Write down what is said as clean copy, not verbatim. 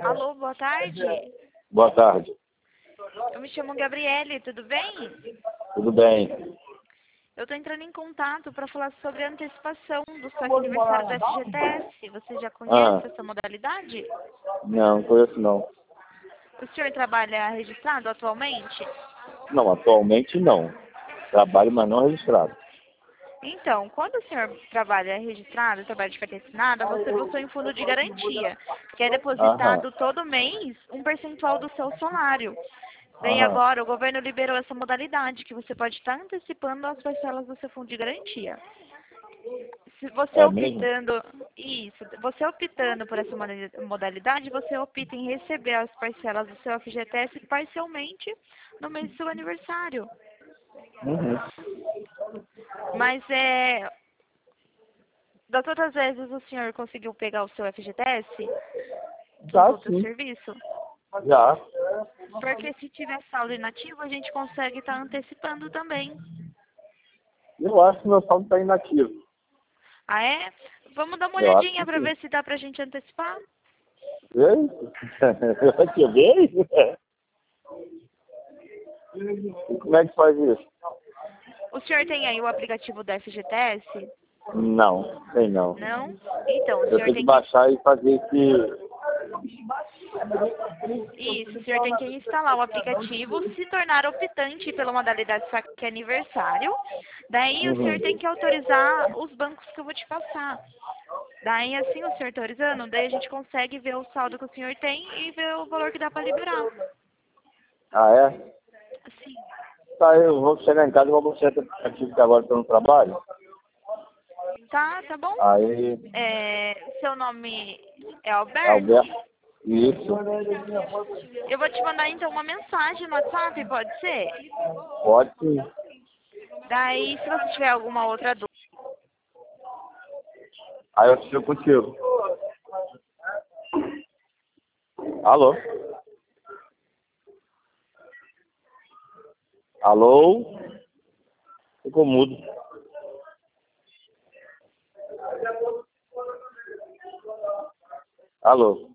Alô, boa tarde. Boa tarde. Eu me chamo Gabriele, tudo bem? Tudo bem? Eu estou entrando em contato para falar sobre a antecipação do seu aniversário do FGTS. Você já conhece essa modalidade? Não conheço não. O senhor trabalha registrado atualmente? Não, atualmente não. Trabalho, mas não registrado. Então, quando o senhor trabalha registrado, trabalha de carteira assinada, você possui um fundo de garantia, que é depositado todo mês um percentual do seu salário. Daí agora o governo liberou essa modalidade, que você pode estar antecipando as parcelas do seu fundo de garantia. Se você optando, isso, você optando por essa modalidade, você opta em receber as parcelas do seu FGTS parcialmente no mês do seu aniversário. Mas das outras vezes o senhor conseguiu pegar o seu FGTS? Já, outro sim. serviço? Já. Porque se tiver saldo inativo, a gente consegue estar antecipando também. Eu acho que meu saldo está inativo. Ah, é? Vamos dar uma Eu acho olhadinha que para sim. ver se dá pra gente antecipar? Vê? Você vê? E como é que faz isso? O senhor tem aí o aplicativo da FGTS? Não, tem não. Não? Então, o Eu senhor tenho que tem que... baixar e fazer esse... Isso, o senhor tem que instalar o aplicativo, se tornar optante pela modalidade Saque Aniversário. Daí o senhor tem que autorizar os bancos que eu vou te passar. Daí, assim, o senhor autorizando, daí a gente consegue ver o saldo que o senhor tem e ver o valor que dá para liberar. Ah, é? Sim. Tá, eu vou chegar em casa e vou baixar esse aplicativo que agora estou no trabalho. Tá bom? Aí, Seu nome é Alberto? Alberto, isso, Eu vou te mandar, então, uma mensagem no WhatsApp, pode ser? pode sim. Daí, se você tiver alguma outra dúvida... Aí eu fico contigo. Alô? Alô? Ficou mudo. Alô?